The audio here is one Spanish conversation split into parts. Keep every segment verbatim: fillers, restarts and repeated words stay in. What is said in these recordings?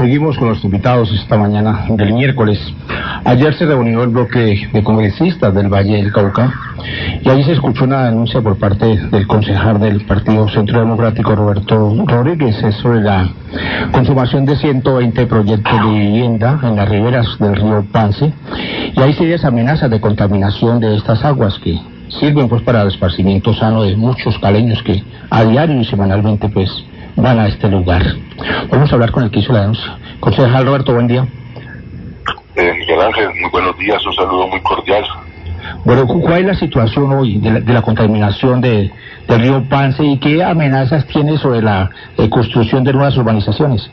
Seguimos con los invitados esta mañana del miércoles. Ayer se reunió el bloque de congresistas del Valle del Cauca y ahí se escuchó una denuncia por parte del concejal del Partido Centro Democrático, Roberto Rodríguez, sobre la consumación de ciento veinte proyectos de vivienda en las riberas del río Pance, y hay serias amenazas de contaminación de estas aguas que sirven pues para el esparcimiento sano de muchos caleños que a diario y semanalmente pues van a este lugar. Vamos a hablar con el que hizo la denuncia. Concejal Roberto, buen día. Eh, Miguel Ángel, muy buenos días, un saludo muy cordial. Bueno, ¿cuál es la situación hoy de la, de la contaminación de, del río Pance y qué amenazas tiene sobre la eh, construcción de nuevas urbanizaciones?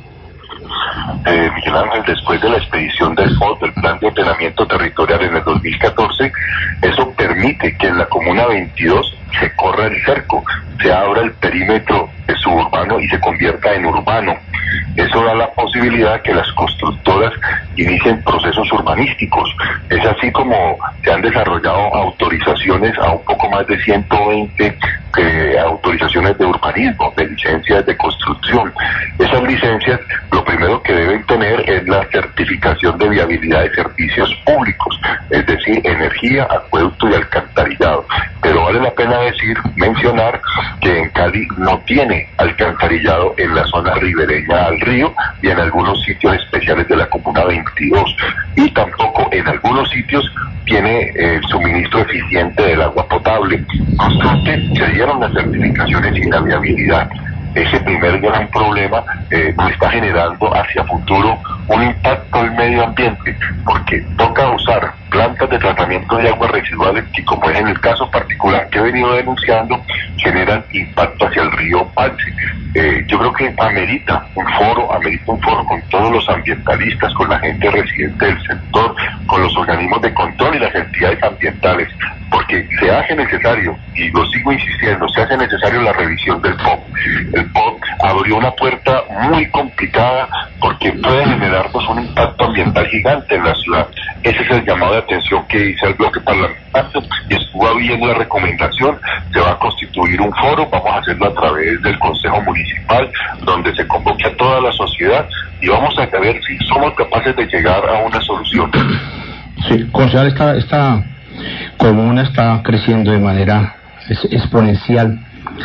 Eh, Miguel Ángel, después de la expedición del P O T, del Plan de Ordenamiento Territorial en el dos mil catorce, eso permite que en la Comuna veintidós se corra el cerco, se abra el perímetro suburbano y se convierta en urbano. Eso da la posibilidad que las constructoras inicien procesos urbanísticos. Es así como se han desarrollado autorizaciones a un poco más de ciento veinte eh, autorizaciones de urbanismo, de licencias de construcción. Esas licencias, lo primero que deben tener es la certificación de viabilidad de servicios públicos, es decir, energía, acueducto y alcantarillado. Pero vale la pena decir, mencionar que en Cali no tiene alcantarillado en la zona ribereña al río y en algunos sitios especiales de la Comuna veintidós, y tampoco en algunos sitios tiene el eh, suministro eficiente del agua potable. No obstante, se dieron las certificaciones y la viabilidad. Ese primer gran problema eh, nos está generando hacia futuro un impacto al medio ambiente, porque toca usar plantas de tratamiento de aguas residuales que, como es en el caso particular que he venido denunciando, generan impacto hacia el río Pance. Eh, yo creo que amerita un foro, amerita un foro con todos los ambientalistas, con la gente residente del sector, con los organismos de control y las entidades ambientales, porque se hace necesario, y lo sigo insistiendo, se hace necesario la revisión del P O T. El P O T abrió una puerta muy complicada porque puede generarnos un impacto ambiental gigante en la ciudad. Ese es el llamado de atención que hice al bloque parlamentario y estuvo habiendo la recomendación. Se va a constituir un foro, vamos a hacerlo a través del Consejo Municipal, donde se convoque a toda la sociedad y vamos a ver si somos capaces de llegar a una solución. Sí, concejal, esta, esta comuna está creciendo de manera exponencial.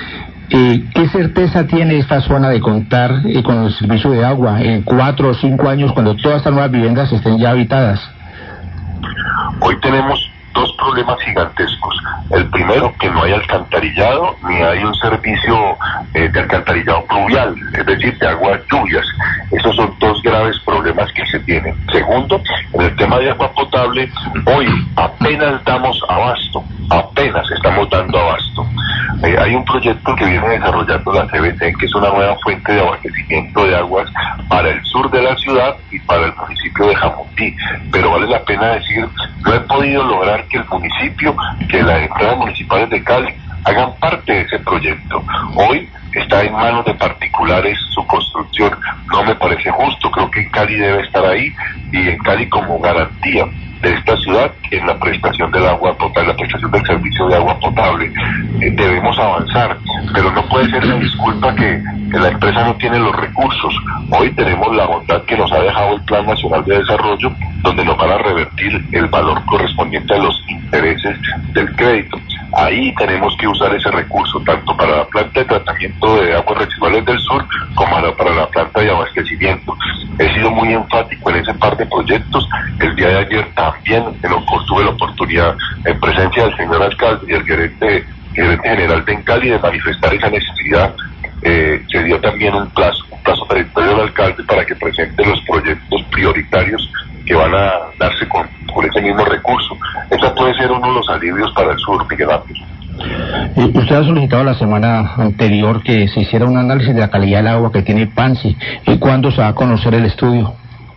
Eh, ¿Qué certeza tiene esta zona de contar eh, con el servicio de agua en cuatro o cinco años cuando todas estas nuevas viviendas estén ya habitadas? Hoy tenemos dos problemas gigantescos. El primero, que no hay alcantarillado ni hay un servicio eh, de alcantarillado pluvial, es decir, de aguas lluvias. Esos son dos graves problemas que se tienen. Segundo, en el tema de agua potable, hoy apenas damos abasto, apenas estamos dando abasto. Eh, hay un proyecto que viene desarrollando la C B C, que es una nueva fuente de abastecimiento de aguas para el sur de la ciudad y para el municipio de Jamundí. Pero vale la pena decir, no he podido lograr que el municipio, que las empresas municipales de Cali hagan parte de ese proyecto. Hoy está en manos de particulares su construcción. No me parece justo, creo que en Cali debe estar ahí, y en Cali como garantía de esta ciudad en la prestación del agua potable, la prestación del servicio de agua potable. Eh, debemos avanzar, pero no puede ser la disculpa que, que la empresa no tiene los recursos. Hoy tenemos la bondad que nos ha dejado el Plan Nacional de Desarrollo, donde nos van a revertir el valor correspondiente a los intereses del crédito. Ahí tenemos que usar ese recurso, tanto para la planta de tratamiento de aguas residuales del sur, como para la planta de abastecimiento. He sido muy enfático en ese par de proyectos. El día de ayer también tuve la oportunidad, en presencia del señor alcalde y el gerente, gerente general de Encali, de manifestar esa necesidad. Eh, se dio también un plazo, un plazo territorial al alcalde para que presente los proyectos prioritarios que van a darse con, con ese mismo recurso. Ese puede ser uno de los alivios para el sur, Miguel Ángel. Eh, usted ha solicitado la semana anterior que se hiciera un análisis de la calidad del agua que tiene Pance. ¿Y cuándo se va a conocer el estudio?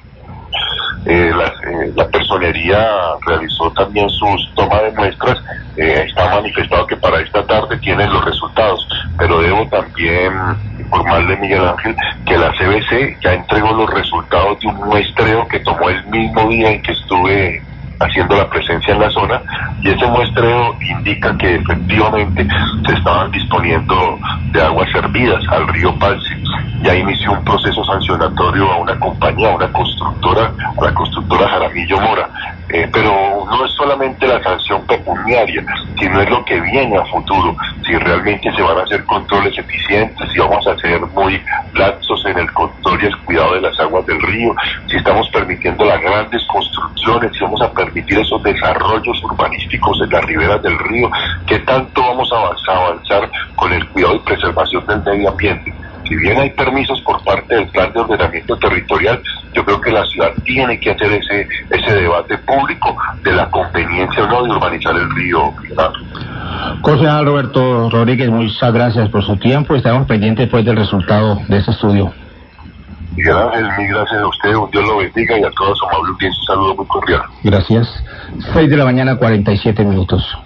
Eh, la, eh, la personería realizó también sus tomas de muestras. Eh, está manifestado que para esta tarde tienen los resultados, pero debo también informarle, Miguel Ángel, que la C B C ya entregó los resultados de un muestreo que tomó el mismo día en que estuve haciendo la presencia en la zona, y ese muestreo indica que efectivamente se estaban disponiendo de aguas servidas al río Pance. ya inició un proceso sancionatorio a una compañía, a una constructora, a la constructora Jaramillo Mora. Eh, pero no es solamente la sanción pecuniaria, sino es lo que viene a futuro, si realmente se van a hacer controles eficientes, si vamos a ser muy laxos en el control y el cuidado de las aguas del río, si estamos permitiendo las grandes construcciones, si vamos a permitir esos desarrollos urbanísticos en las riberas del río, qué tanto vamos a avanzar, avanzar con el cuidado y preservación del medio ambiente. Si bien hay permisos por parte del plan de ordenamiento territorial, yo creo que la ciudad tiene que hacer ese ese debate público de la conveniencia o no de urbanizar el río. Concejal Roberto Rodríguez, muchas gracias por su tiempo. Estamos pendientes pues del resultado de este estudio. Miguel Ángel, mil gracias a usted, un Dios lo bendiga y a toda su amable audiencia un saludo muy cordial. Gracias. seis de la mañana, cuarenta y siete minutos.